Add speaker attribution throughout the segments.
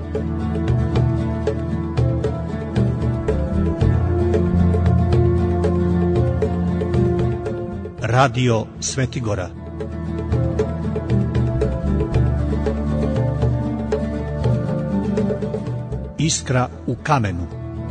Speaker 1: Radio Svetigora. Iskra u kamenu.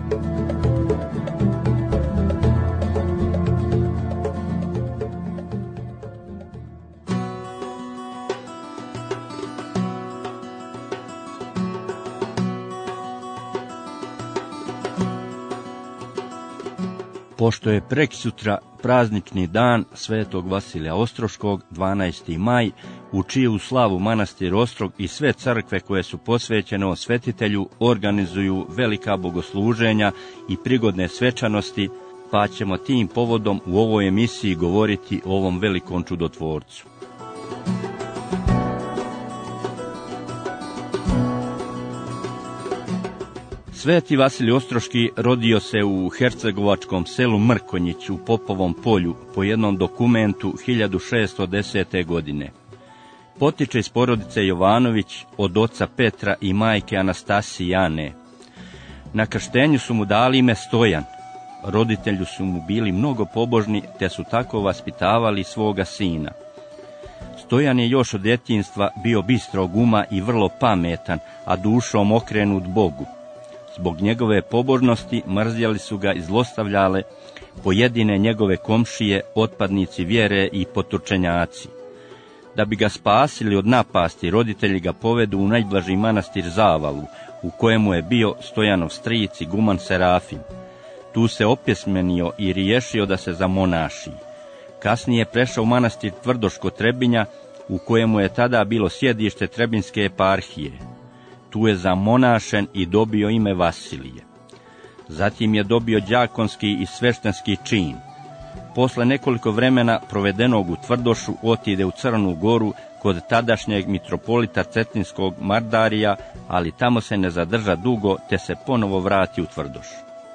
Speaker 2: Pošto je preksutra praznični dan Svetog Vasilija Ostroškog, 12. maj, u čiju slavu manastir Ostrog i sve crkve koje su posvećene o svetitelju organizuju velika bogosluženja i prigodne svečanosti, pa ćemo tim povodom u ovoj emisiji govoriti o ovom velikom čudotvorcu. Sveti Vasilij Ostroški rodio se u hercegovačkom selu Mrkonjić u Popovom polju po jednom dokumentu 1610. godine. Potiče iz porodice Jovanović od oca Petra i majke Anastasije Ane. Na krštenju su mu dali ime Stojan. Roditelju su mu bili mnogo pobožni, te su tako vaspitavali svoga sina. Stojan je još od djetinjstva bio bistrog uma i vrlo pametan, a dušom okrenut Bogu. Zbog njegove pobožnosti mrzjeli su ga i zlostavljale pojedine njegove komšije, otpadnici vjere i poturčenjaci. Da bi ga spasili od napasti, roditelji ga povedu u najblaži manastir Zavalu, u kojemu je bio Stojanov stric iguman Serafim. Tu se opjesmenio i riješio da se zamonaši. Kasnije prešao u manastir Tvrdoško Trebinja, u kojemu je tada bilo sjedište Trebinjske eparhije. Tu je zamonašen i dobio ime Vasilije. Zatim je dobio đakonski i sveštenski čin. Posle nekoliko vremena provedenog u Tvrdošu otide u Crnu Goru kod tadašnjeg mitropolita Cetinskog Mardarija, ali tamo se ne zadrža dugo, te se ponovo vrati u Tvrdoš.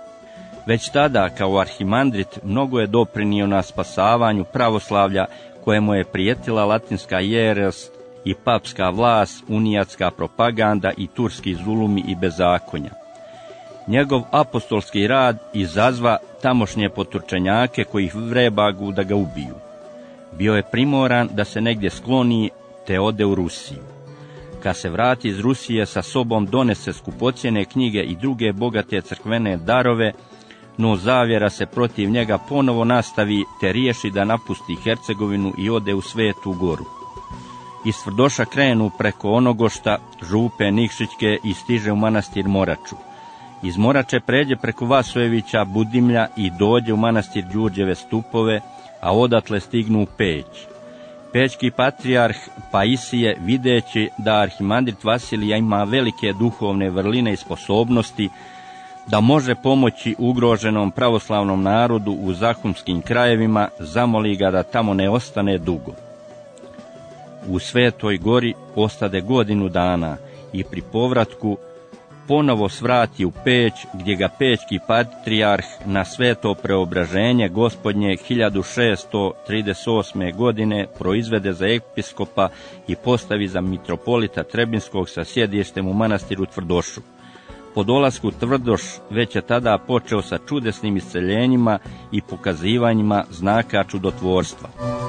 Speaker 2: Već tada, kao arhimandrit, mnogo je doprinio na spasavanju pravoslavlja, kojemu je prijetila latinska jeresk i papska vlast, unijatska propaganda i turski zulumi i bezakonja. Njegov apostolski rad izazva tamošnje poturčenjake koji ih vrebagu da ga ubiju. Bio je primoran da se negdje skloni, te ode u Rusiju. Kad se vrati iz Rusije, sa sobom donese skupocjene knjige i druge bogate crkvene darove, no zavjera se protiv njega ponovo nastavi, te riješi da napusti Hercegovinu i ode u Svetu Goru. Iz Tvrdoša krenu preko Onogošta, Župe, Nikšićke i stiže u manastir Moraču. Iz Morače pređe preko Vasojevića, Budimlja i dođe u manastir Đurđeve Stupove, a odatle stignu u Peć. Pećki patrijarh Paisije, videći da arhimandrit Vasilija ima velike duhovne vrline i sposobnosti, da može pomoći ugroženom pravoslavnom narodu u zahumskim krajevima, zamoli ga da tamo ne ostane dugo. U Svetoj Gori ostade godinu dana i pri povratku ponovo svrati u Peć, gdje ga pećki patrijarh na sveto preobraženje Gospodnje 1638. godine proizvede za episkopa i postavi za mitropolita Trebinskog sa sjedištem u manastiru Tvrdošu. Po dolasku Tvrdoš već je tada počeo sa čudesnim isceljenjima i pokazivanjima znaka čudotvorstva.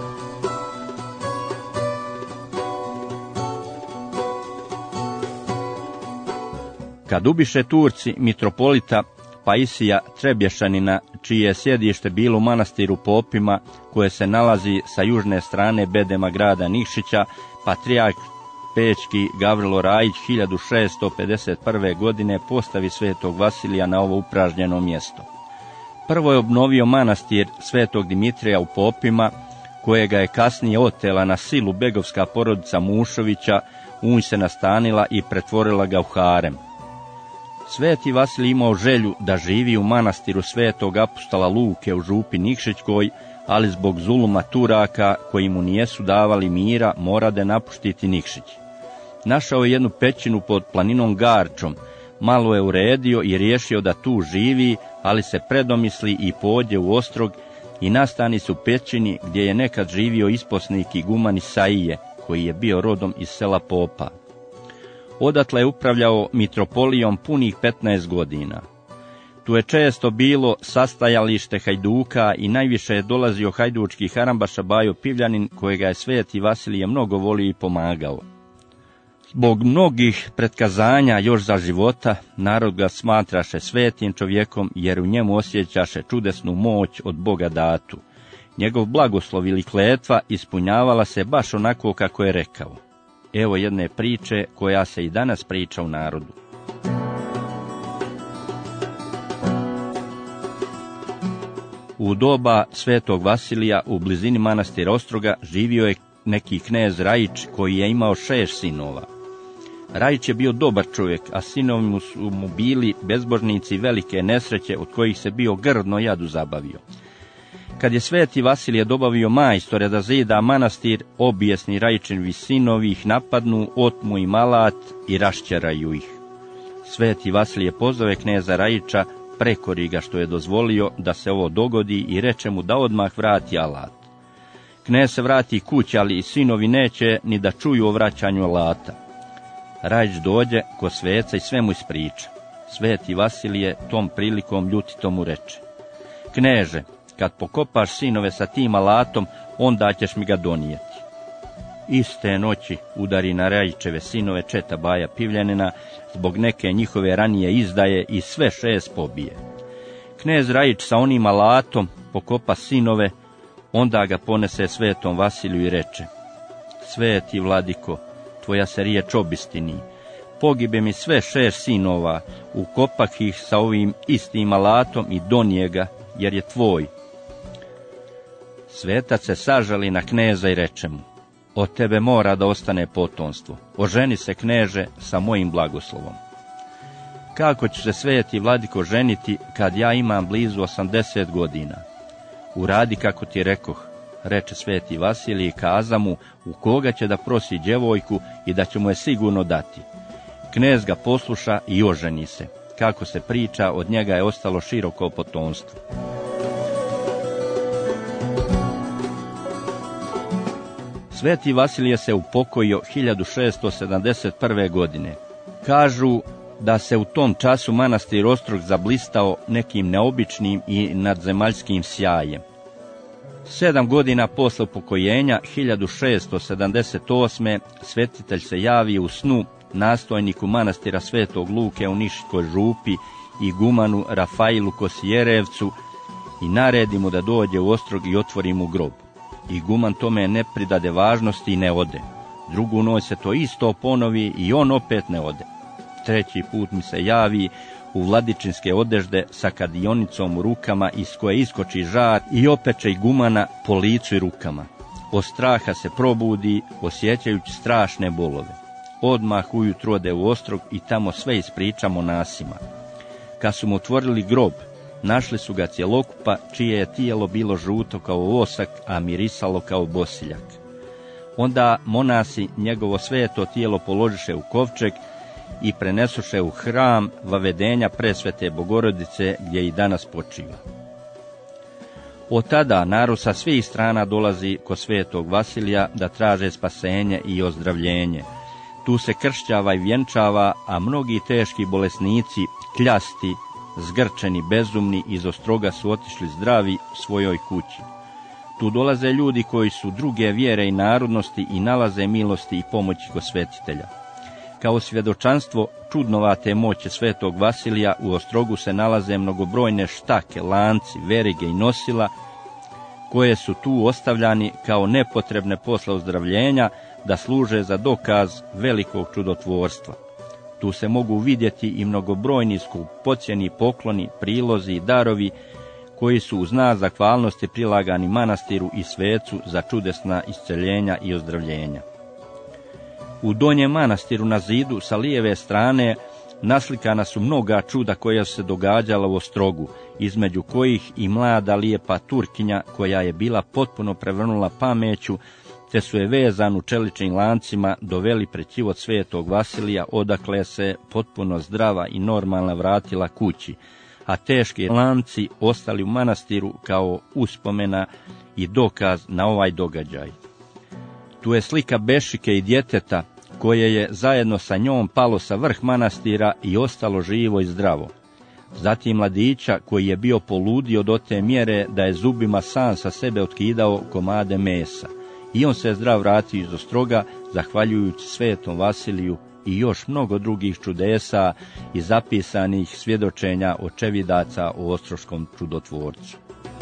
Speaker 2: Kad ubiše Turci mitropolita Paisija Trebješanina, čije je sjedište bilo u manastiru Popima, koje se nalazi sa južne strane bedema grada Nikšića, patrijarh Pećki Gavrilo Rajić 1651. godine postavi Svetog Vasilija na ovo upražnjeno mjesto. Prvo je obnovio manastir Svetog Dimitrija u Popima, kojega je kasnije otela na silu begovska porodica Mušovića, u njoj se nastanila i pretvorila ga u harem. Sveti Vasilij imao želju da živi u manastiru Svetog apostola Luke u Župi Nikšićkoj, ali zbog zuluma Turaka, koji mu nijesu davali mira, morade napuštiti Nikšić. Našao je jednu pećinu pod planinom Garčom, malo je uredio i riješio da tu živi, ali se predomisli i pođe u Ostrog i nastani se u pećini gdje je nekad živio isposnik iguman Isaije, koji je bio rodom iz sela Popa. Odatle je upravljao mitropolijom punih 15 godina. Tu je često bilo sastajalište hajduka i najviše je dolazio hajdučki harambaša Bajo Pivljanin, kojega je Sveti Vasilije mnogo volio i pomagao. Zbog mnogih pretkazanja još za života, narod ga smatraše svetim čovjekom, jer u njemu osjećaše čudesnu moć od Boga datu. Njegov blagoslov ili kletva ispunjavala se baš onako kako je rekao. Evo jedne priče koja se i danas priča u narodu. U doba Svetog Vasilija u blizini manastira Ostroga živio je neki knez Rajić koji je imao 6 sinova. Rajić je bio dobar čovjek, a sinovi su mu bili bezbožnici velike nesreće od kojih se bio grdno jadu zabavio. Kad je Sveti Vasilije dobavio majstore da zida manastir, obijesni Rajićevi sinovi ih napadnu, otmu im alat i rašćeraju ih. Sveti Vasilije pozove kneza Rajića, prekori ga što je dozvolio da se ovo dogodi i reče mu da odmah vrati alat. Knez se vrati kući, ali i sinovi neće ni da čuju o vraćanju alata. Rajić dođe kod sveca i sve mu ispriča. Sveti Vasilije tom prilikom ljutito mu reče: kneže, kad pokopaš sinove sa tim alatom, onda ćeš mi ga donijeti. Iste noći udari na Rajićeve sinove četa Baja Pivljanina zbog neke njihove ranije izdaje i sve 6 pobije. Knez Rajić sa onim alatom pokopa sinove, onda ga ponese Svetom Vasiliju i reče: sveti vladiko, tvoja se riječ obistini. Pogibe mi sve 6 sinova, ukopak ih sa ovim istim alatom i donije ga, jer je tvoj. Svetac se sažali na kneza i reče mu: od tebe mora da ostane potomstvo. Oženi se, kneže, sa mojim blagoslovom. Kako će se sveti vladiko ženiti kad ja imam blizu 80 godina? Uradi kako ti rekoh, reče Sveti Vasilij i kaza mu u koga će da prosi djevojku i da će mu je sigurno dati. Knez ga posluša i oženi se. Kako se priča, od njega je ostalo široko potomstvo. Sveti Vasilije se upokojio 1671. godine. Kažu da se u tom času manastir Ostrog zablistao nekim neobičnim i nadzemaljskim sjajem. 7 godina posle upokojenja, 1678. svetitelj se javi u snu nastojniku manastira Svetog Luke u Niškoj župi i gumanu Rafailu Kosijerevcu i naredi mu da dođe u Ostrog i otvori mu grob. Iguman tome ne pridade važnosti i ne ode. Drugu noć se to isto ponovi i on opet ne ode. 3. put mi se javi u vladičinske odežde sa kadionicom u rukama iz koje iskoči žar i opeče igumana po licu i rukama. Od straha se probudi, osjećajući strašne bolove. Odmah ujutro ode u Ostrog i tamo sve ispriča monasima. Kad su mu otvorili grob, našli su ga cjelokupa, čije je tijelo bilo žuto kao vosak, a mirisalo kao bosiljak. Onda monasi njegovo sveto tijelo položiše u kovčeg i prenesuše u hram Vavedenja Presvete Bogorodice, gdje i danas počiva. Od tada narod sa svih strana dolazi kod Svetog Vasilija da traže spasenje i ozdravljenje. Tu se kršćava i vjenčava, a mnogi teški bolesnici, kljasti, zgrčeni, bezumni, iz Ostroga su otišli zdravi svojoj kući. Tu dolaze ljudi koji su druge vjere i narodnosti i nalaze milosti i pomoći kod svetitelja. Kao svjedočanstvo čudnovate moći Svetog Vasilija u Ostrogu se nalaze mnogobrojne štake, lanci, verige i nosila, koje su tu ostavljani kao nepotrebne posle ozdravljenja da služe za dokaz velikog čudotvorstva. Tu se mogu vidjeti i mnogobrojni skupocjeni pokloni, prilozi i darovi koji su u znak zahvalnosti prilagani manastiru i svecu za čudesna isceljenja i ozdravljenja. U donjem manastiru na zidu sa lijeve strane naslikana su mnoga čuda koja su se događala u Ostrogu, između kojih i mlada lijepa Turkinja koja je bila potpuno prevrnula pameću, te su je vezanu čeličnim lancima doveli pred život Svetog Vasilija, odakle se potpuno zdrava i normalna vratila kući, a teški lanci ostali u manastiru kao uspomena i dokaz na ovaj događaj. Tu je slika Bešike i djeteta koje je zajedno sa njom palo sa vrh manastira i ostalo živo i zdravo. Zatim mladića koji je bio poludio do te mjere da je zubima sam sa sebe otkidao komade mesa. I on se je zdrav vratio iz Ostroga, zahvaljujući svetom Vasiliju i još mnogo drugih čudesa i zapisanih svjedočenja očevidaca o ostroškom čudotvorcu.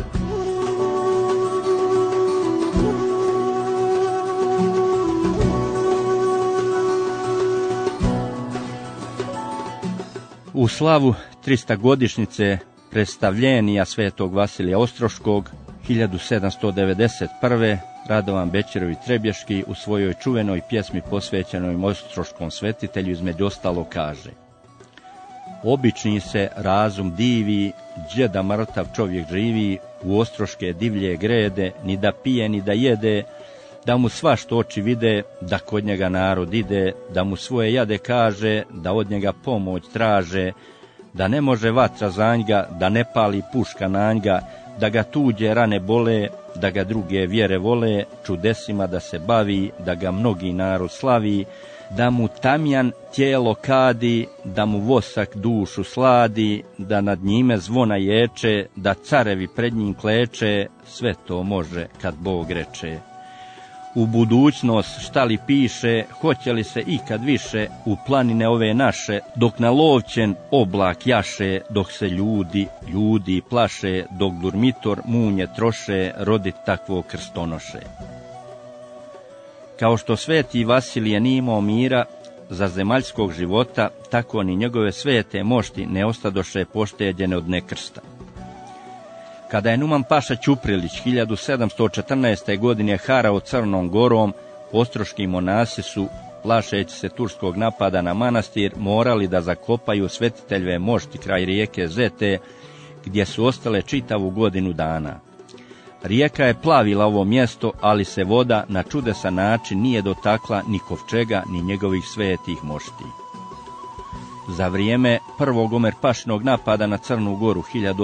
Speaker 2: U slavu 300-godišnjice predstavljenja svetog Vasilija Ostroškog 1791. Radovan Bećirović Trebješki u svojoj čuvenoj pjesmi posvećenoj ostroškom svetitelju između ostalo kaže: obični se razum divi, đe da mrtav čovjek živi, u ostroške divlje grede, ni da pije ni da jede, da mu svašta oči vide, da kod njega narod ide, da mu svoje jade kaže, da od njega pomoć traže, da ne može vatra za njega, da ne pali puška na njega, da ga tuđe rane bole, da ga druge vjere vole, čudesima da se bavi, da ga mnogi narod slavi, da mu tamjan tijelo kadi, da mu vosak dušu sladi, da nad njime zvona ječe, da carevi pred njim kleče, sve to može kad Bog reče. U budućnost šta li piše, hoće li se ikad više u planine ove naše, dok na lovćen oblak jaše, dok se ljudi plaše, dok durmitor munje troše, rodit takvog krstonoše. Kao što sveti Vasilije nije imao mira za zemaljskog života, tako ni njegove svete mošti ne ostadoše pošteđene od nekrsta. Kada je Numan Paša Ćuprilić 1714. godine harao Crnom Gorom, ostroški monasi su, plašeći se turskog napada na manastir, morali da zakopaju svetiteljeve mošti kraj rijeke Zete, gdje su ostale čitavu godinu dana. Rijeka je plavila ovo mjesto, ali se voda na čudesan način nije dotakla ni kovčega, ni njegovih svetih mošti. Za vrijeme prvog Omer Pašinog napada na Crnu Goru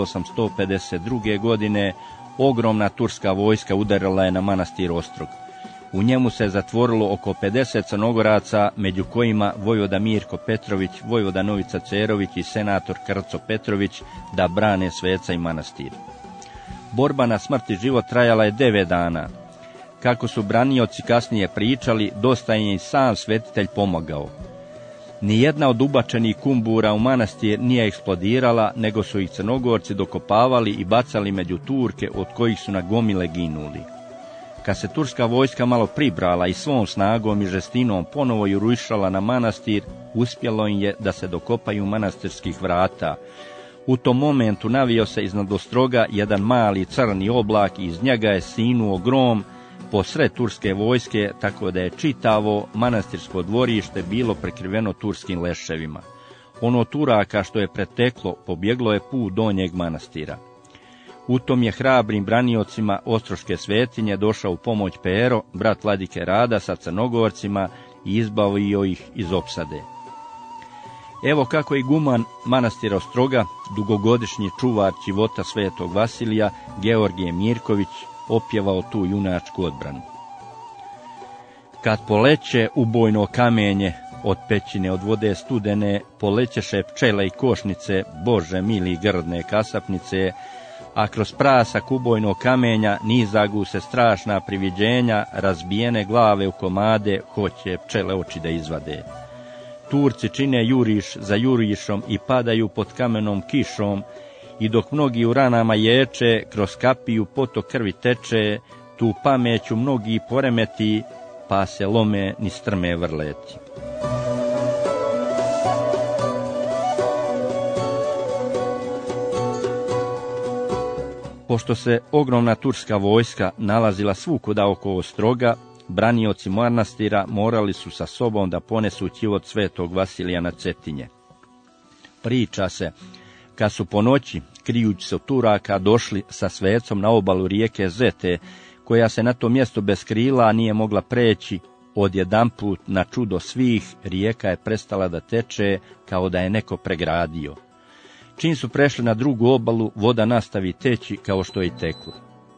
Speaker 2: 1852. godine ogromna turska vojska udarila je na manastir Ostrog. U njemu se zatvorilo oko 50 Crnogoraca, među kojima vojvoda Mirko Petrović, vojvoda Novica Cerović i senator Krco Petrović, da brane sveca i manastir. Borba na smrt i život trajala je 9 dana. Kako su branioci kasnije pričali, dosta je i sam svetitelj pomogao. Nijedna od ubačenih kumbura u manastir nije eksplodirala, nego su ih Crnogorci dokopavali i bacali među Turke, od kojih su na gomile ginuli. Kad se turska vojska malo pribrala i svom snagom i žestinom ponovo jurišala na manastir, uspjelo im je da se dokopaju manastirskih vrata. U tom momentu navio se iznad Ostroga jedan mali crni oblak i iz njega je sinuo grom posred turske vojske, tako da je čitavo manastirsko dvorište bilo prekriveno turskim leševima. Ono Turaka što je preteklo, pobjeglo je put donjeg manastira. U tom je hrabrim braniocima ostroške svetinje došao u pomoć Pero, brat vladike Rada, sa Crnogorcima i izbavio ih iz opsade. Evo kako je iguman manastira Ostroga, dugogodišnji čuvar života svetog Vasilija, Georgije Mirković, opjevao tu junačku odbranu. Kad poleće ubojno kamenje, od pećine, od vode studene, polećeše pčele i košnice, Bože mili grdne kasapnice, a kroz prasak ubojnog kamenja nizagu se strašna priviđenja, razbijene glave u komade, hoće pčele oči da izvade. Turci čine juriš za jurišom i padaju pod kamenom kišom, i dok mnogi u ranama ječe, kroz kapiju potok krvi teče, tu pameću mnogi poremeti, pa se lome ni strme vrleti. Pošto se ogromna turska vojska nalazila svukuda oko Ostroga, branioci manastira morali su sa sobom da ponesu ćivot svetog Vasilija na Cetinje. Priča se, kad su po noći, krijući se od Turaka, došli sa svecom na obalu rijeke Zete, koja se na to mjesto bez krila nije mogla preći, odjedanput na čudo svih rijeka je prestala da teče kao da je neko pregradio. Čim su prešli na drugu obalu, voda nastavi teći kao što je i teklo.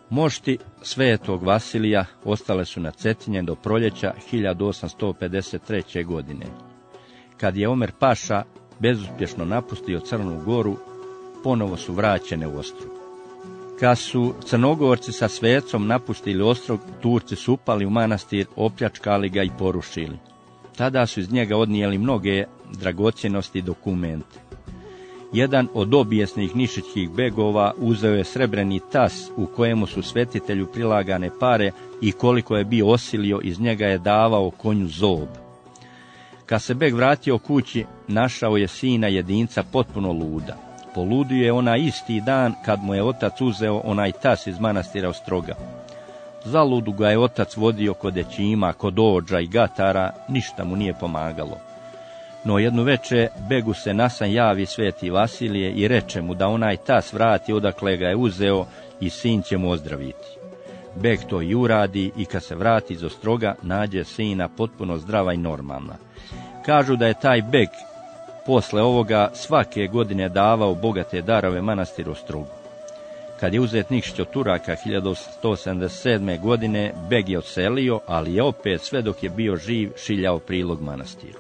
Speaker 2: Mošti svetog Vasilija ostale su na Cetinje do proljeća 1853. godine. Kad je Omer Paša bezuspješno napustio Crnu Goru, ponovo su vraćene u Ostrog. Kad su Crnogorci sa svecom napustili Ostrog, Turci su upali u manastir, opljačkali ga i porušili. Tada su iz njega odnijeli mnoge dragocjenosti i dokumente. Jedan od obijesnih nišićkih begova uzeo je srebreni tas u kojemu su svetitelju prilagane pare i koliko je bio osilio, iz njega je davao konju zob. Kad se beg vratio kući, našao je sina jedinca potpuno luda. Poludio je onaj isti dan kad mu je otac uzeo onaj tas iz manastira Ostroga. Zaludu ga je otac vodio kod ećima, kod ođa i gatara, ništa mu nije pomagalo. No jednu veče begu se nasan javi sveti Vasilije i reče mu da onaj tas vrati odakle ga je uzeo i sin će mu ozdraviti. Beg to i uradi i kad se vrati iz Ostroga, nađe sina potpuno zdrava i normalna. Kažu da je taj beg posle ovoga svake godine davao bogate darove manastiru Ostrogu. Kad je uzet Nikšić od Turaka 1177. godine, beg je odselio, ali je opet sve dok je bio živ šiljao prilog manastiru.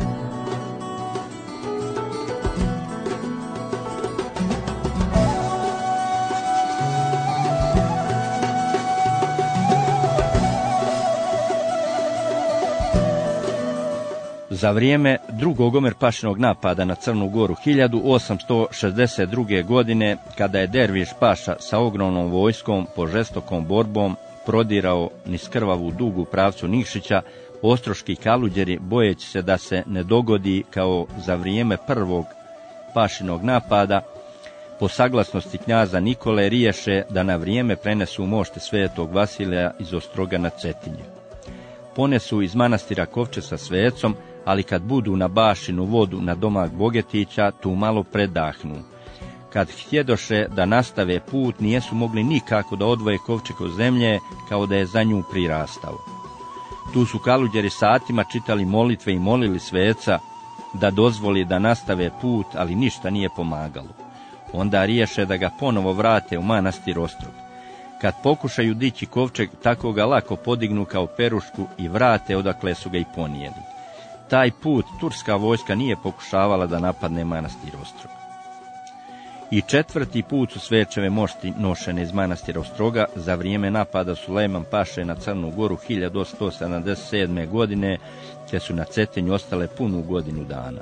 Speaker 2: Za vrijeme drugog Omer Pašinog napada na Crnu Goru 1862. godine, kada je Derviš Paša sa ogromnom vojskom po žestokom borbom prodirao niz krvavu dugu pravcu Nikšića, ostroški kaluđeri, bojeći se da se ne dogodi kao za vrijeme prvog Pašinog napada, po saglasnosti knjaza Nikole riješe da na vrijeme prenesu mošte svetog Vasilija iz Ostroga na Cetinje. Ponesu iz manastira kovčeg sa svecom, ali kad budu na Bašinu vodu na domak Bogetića, tu malo predahnu. Kad htjedoše da nastave put, nijesu mogli nikako da odvoje kovčeg od zemlje, kao da je za nju prirastao. Tu su kaluđeri satima čitali molitve i molili sveca da dozvoli da nastave put, ali ništa nije pomagalo. Onda riješe da ga ponovo vrate u manastir Ostrog. Kad pokušaju dići kovčeg, tako ga lako podignu kao perušku i vrate odakle su ga i ponijeli. Taj put turska vojska nije pokušavala da napadne manastir Ostrog. I četvrti put su svečeve mošti nošene iz manastira Ostroga za vrijeme napada Sulejman Paše na Crnu Goru 1177. godine, te su na Cetinju ostale punu godinu dana.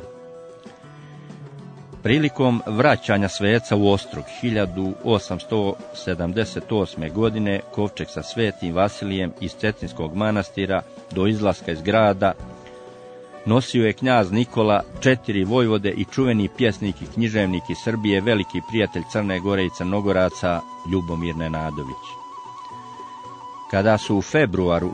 Speaker 2: Prilikom vraćanja sveca u Ostrog 1878. godine, kovčeg sa svetim Vasilijem iz Cetinskog manastira do izlaska iz grada nosio je knjaz Nikola, 4 vojvode i čuveni pjesnik i književnik iz Srbije, veliki prijatelj Crne Gore i Crnogoraca, Ljubomir Nenadović. Kada su u februaru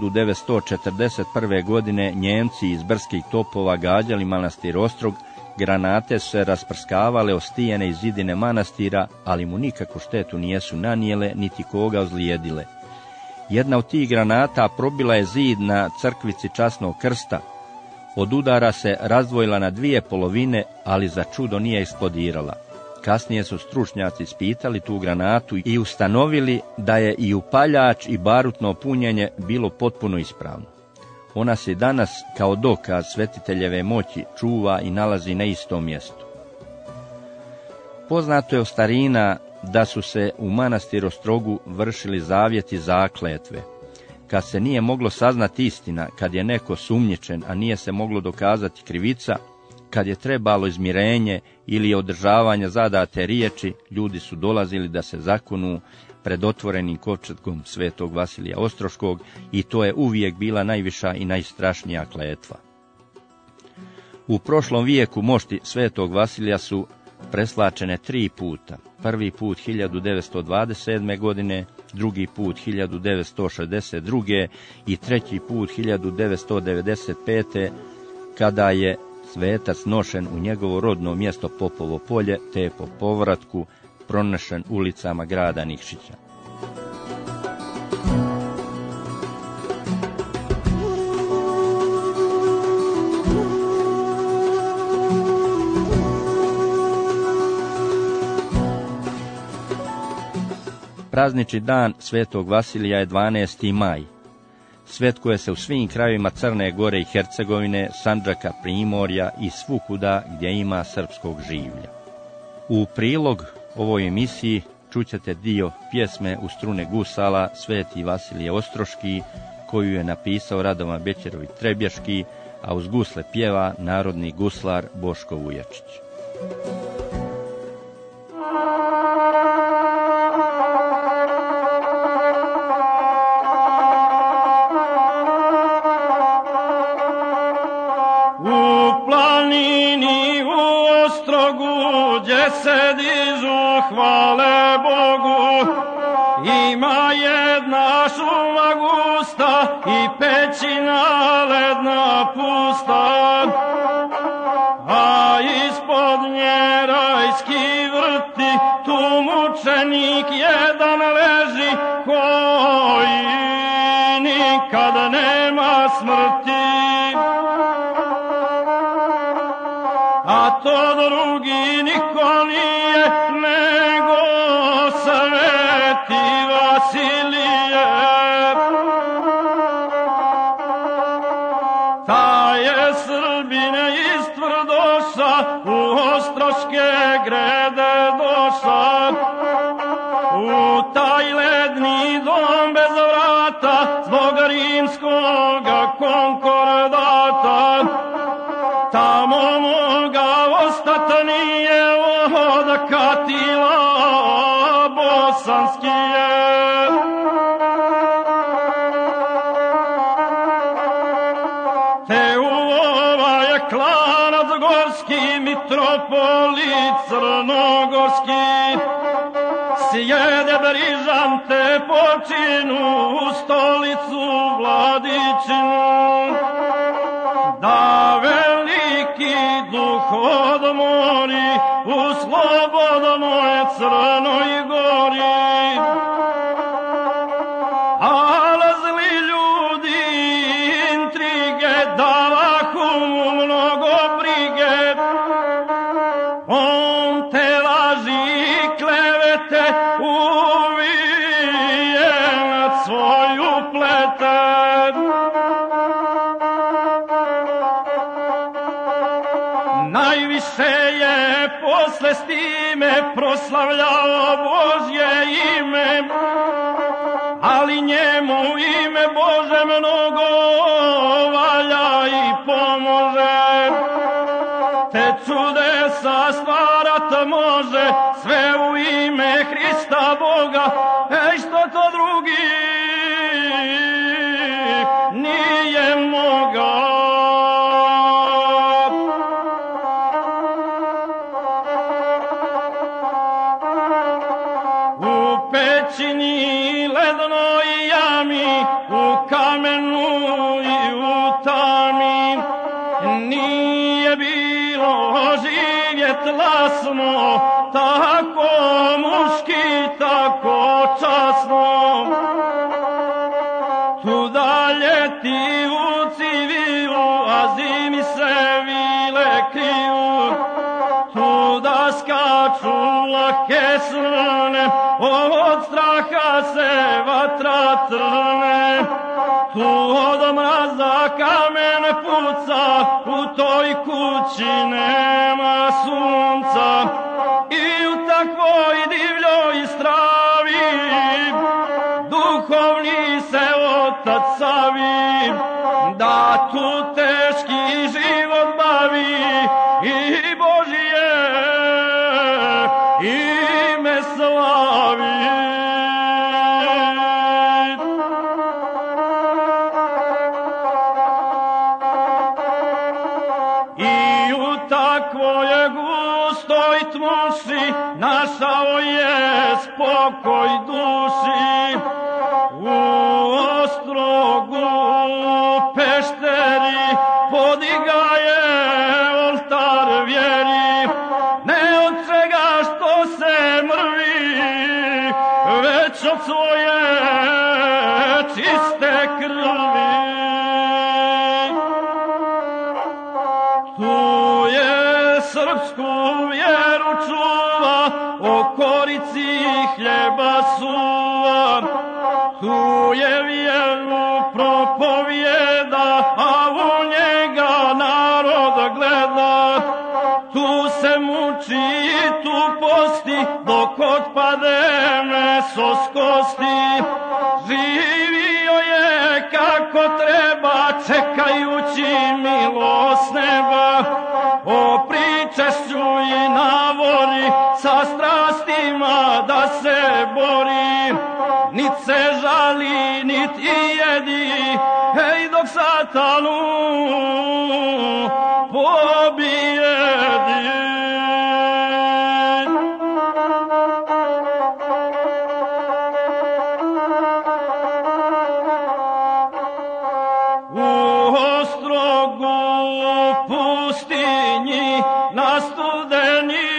Speaker 2: 1941. godine Njemci iz Brskih topova gađali manastir Ostrog, granate su se rasprskavale o stijene i zidine manastira, ali mu nikakvu štetu nijesu nanijele, niti koga ozlijedile. Jedna od tih granata probila je zid na crkvici Časnog krsta. Od udara se razdvojila na 2 polovine, ali za čudo nije eksplodirala. Kasnije su stručnjaci ispitali tu granatu i ustanovili da je i upaljač i barutno punjenje bilo potpuno ispravno. Ona se danas kao dokaz svetiteljeve moći čuva i nalazi na istom mjestu. Poznato je od starina da su se u manastiru Ostrogu vršili zavjeti zakletve. Kad se nije moglo saznati istina, kad je neko sumnjičen, a nije se moglo dokazati krivica, kad je trebalo izmirenje ili održavanje zadate riječi, ljudi su dolazili da se zakunu pred otvorenim kovčegom svetog Vasilija Ostroškog, i to je uvijek bila najviša i najstrašnija kletva. U prošlom vijeku mošti svetog Vasilija su preslačene 3 puta. Prvi put 1927. godine, drugi put 1962. i treći put 1995. kada je svetac nošen u njegovo rodno mjesto Popovo polje, te po povratku pronešen ulicama grada Nikšića. Praznični dan Svetog Vasilija je 12. maj. Svetkuje se u svim krajevima Crne Gore i Hercegovine, Sandžaka, Primorja i svukuda gdje ima srpskog življa. U prilog ovoj emisiji čućete dio pjesme u strune gusala Sveti Vasilije Ostroški, koju je napisao Radovan Bećerović Trebješki, a uz gusle pjeva narodni guslar Boško Vujačić.
Speaker 3: U planini u Ostrogu, gdje se dižu hvale Bogu, ima jedna šuma gusta i pećina ledna pusta, a ispod nje rajski vrti, tu mučenik jedan leži, koji nikad nema smrti. A to drugi niko nije, nego Sveti Vasilije. Ta je Srbin iz Tvrdoša, u Ostroške grede doša, u taj ledni dom bez vrata, zbog rimskoga konkordata. Tamo moga ostat nije, od Katila bosanskije. Te u ovaj klanac gorski, mitropolit crnogorski, sjede Brižante počinu, u stolicu Vladičinu, da veliki duh odmori u slobodnoj Crnoj Gori. Ale zli ljudi intrige davahu mu mnogo brige, on te laži i klevete uvije nad svoju plete. Najviše je posle s time proslavljao Božje ime, ali njemu ime Bože mnogo valja i pomože. Te čudesa stvarat može, sve u ime Hrista Boga, što to drugi nije mogao. Pećini lednoj jami, u kamenu i u tami, nije bilo živjet lasno, tako muški, tako časno. Tu dalje ti u civilu, a zimi se vile kriju, tu da skaču lake srne, od straha se vatra trne. Tu od mraza kamen puca, u toj kući nema sunca. I u takvoj divljoj stravi, duhovni se otac savi, da tu teški život bavi i Božije ime slavi. I u takvoj gustoj tmuši našao je spokoj duši. U Ostrogu Pešteri podiga je oltar vjeri, ne od čega što se mrvi, već od svoje čiste krvi. Tu je srpsku vjeru čuva, o korici hljeba su tu je vjeru propovijeda, a u njega narod gleda. Tu se muči, tu posti, dok otpade meso s kosti. Živio je kako treba, čekajući milost neba. O pričešću i navori, sa strastima da se bori. Nit se žali, nit i jedi, hej, dok satanu pobijedi. U ostrogu pustinji, na studeni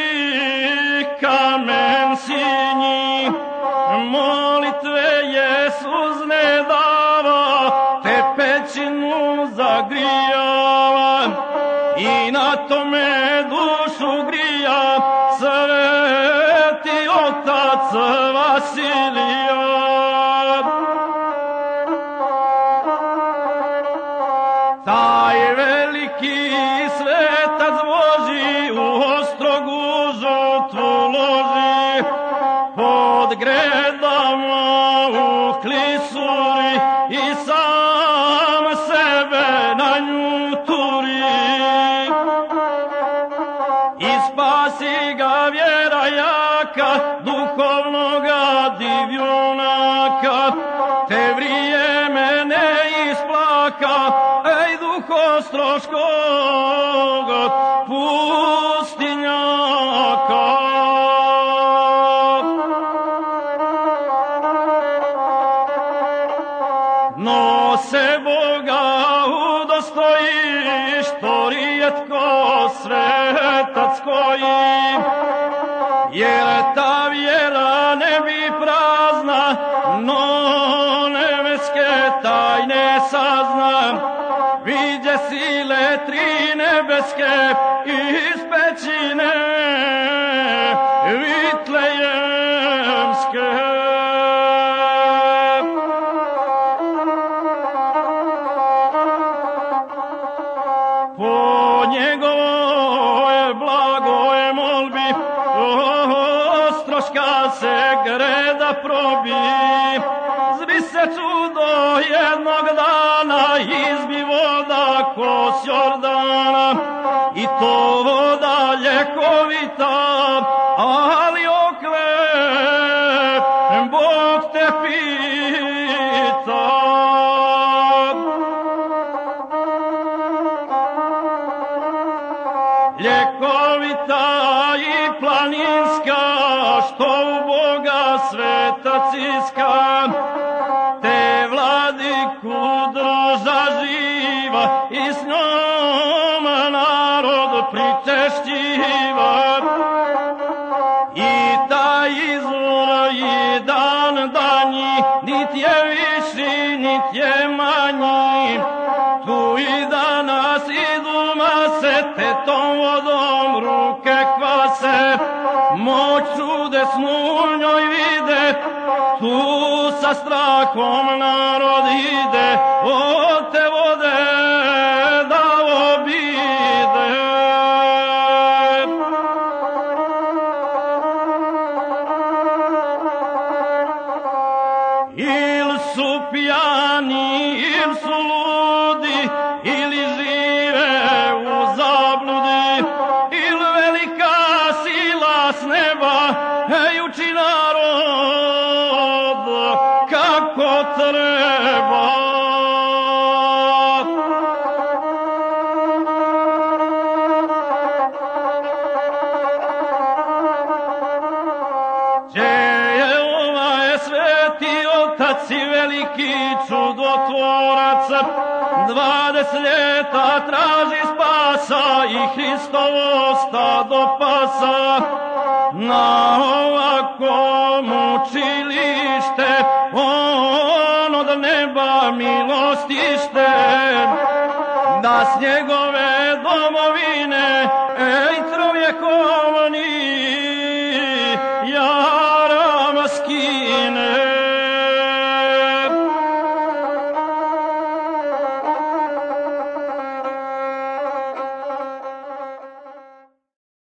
Speaker 3: kamen sinji, molitve Jesuz ne dava, te pećinu zagrijava i na tome dušu grija sveti otac Vasilija. Taj veliki svetac Božji u ostrogu žrtvu loži, pod gredama u klisuri i sam sebe na nju turi. I spasi ga vjera jaka, duhovnoga divjunaka, te vrijeme ne isplaka, ej, duh ostroškog pustinjaka. No se Boga udostojiš, to rijetko svetac koji, jer ta vjera ne bi prazna, no nebeske tajne sazna. Viđe sile tri nebeske iz pećine vitlejemske. Po njegovoj blagoj molbi ostroška se greda probi. Zbi se čudo jednog dana, izbi voda ko s Jordana, i to voda ljekovita, ali oklep Bog te pita. Ljekovita i planinska, što u Boga svetac iska, te vladiku drža živa i s njom narod pričešćiva. I taj izvor i dan danji, nit je viši, nit je manji. Tu i danas idu mase, te tom vodom ruke kvase. Moć čudesnu u njoj vide, tu sa strahom narod ide, od te vode da obide. Il su pijani, il su ludi, ili žive u zabludi, il velika sila s neba, ej, uči narod kako treba. Si veliki čudotvorac, 20 ljeta traži spasa i Hristovo stado pasa. Na ovakvom učilište on od neba milostište, da s njegove domovine, ej, čovjeko